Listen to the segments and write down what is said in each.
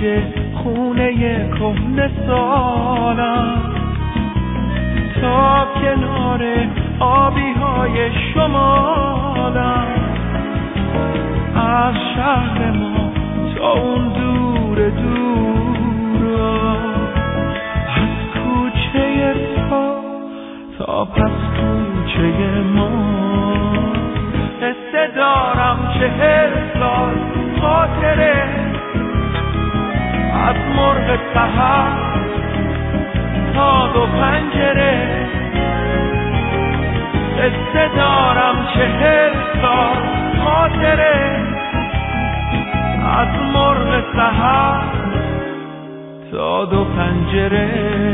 بوی خونه کهنه سالم، تا کنار آبی های شمالم، از شهر ما تا اون دور دورا، از کوچه تا پس کوچه ما. قصه دارم 40 سال خاطره از مرغ سحر تا 2 پنجره. قصه دارم 40 سال خاطره از مرغ سحر تا 2 پنجره.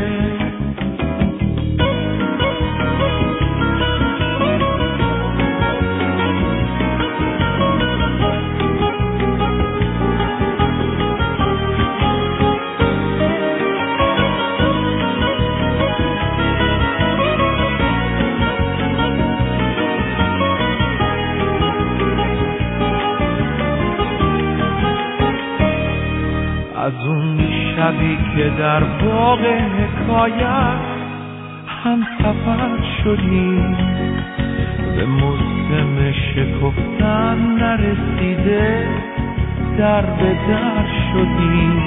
از اون شبی که در باغ حکایت هم سفر شدیم، به موسم شکفتن نرسیده در به در شدیم.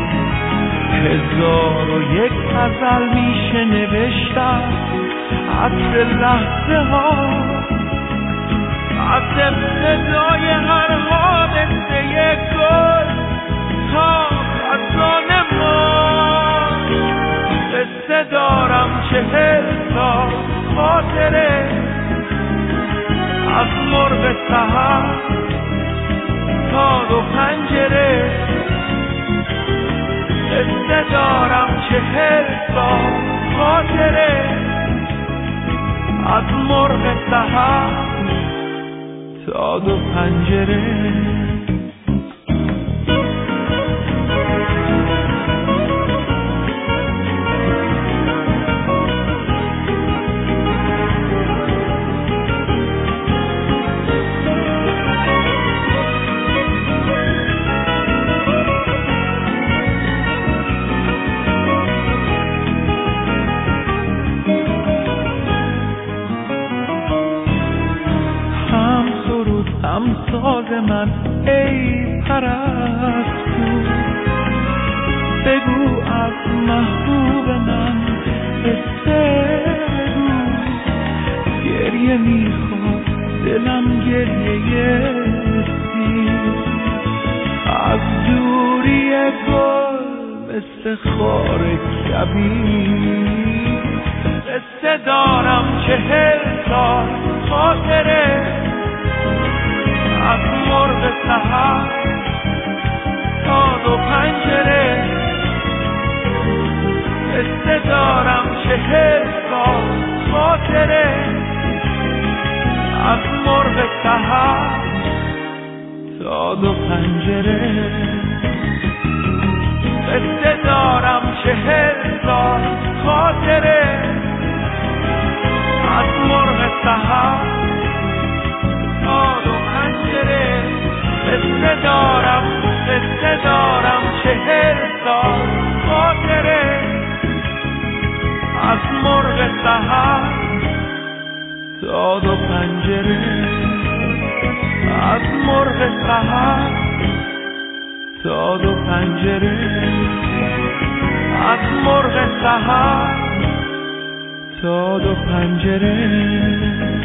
1001 غزل میشه نوشتم عطر لحظه ها، از ابتدای هر حادثه گل تا خزان ما. قصه دارم 40 سال خاطره از مرغ سحر تا 2 پنجره. قصه دارم 40 سال خاطره از مرغ سحر تا 2 پنجره. هم ساز من ای پرستو، بگو از محبوب من قصه بگو. گریه میخواد دلم گریه سیر، از دوری گل مثل خار کبیر. قصه دارم 40 سال خاطره از مرغ سحر تا 2 پنجره. قصه دارم 40 سال خاطره از مرغ سحر تا 2 پنجره. قصه دارم 40 سال خاطره از مرغ سحر تا 2 پنجره. قصه دارم 40 سال خاطره از مرغ سحر تا 2 پنجره. از مرغ سحر تا 2 پنجره. از مرغ سحر تا 2 پنجره.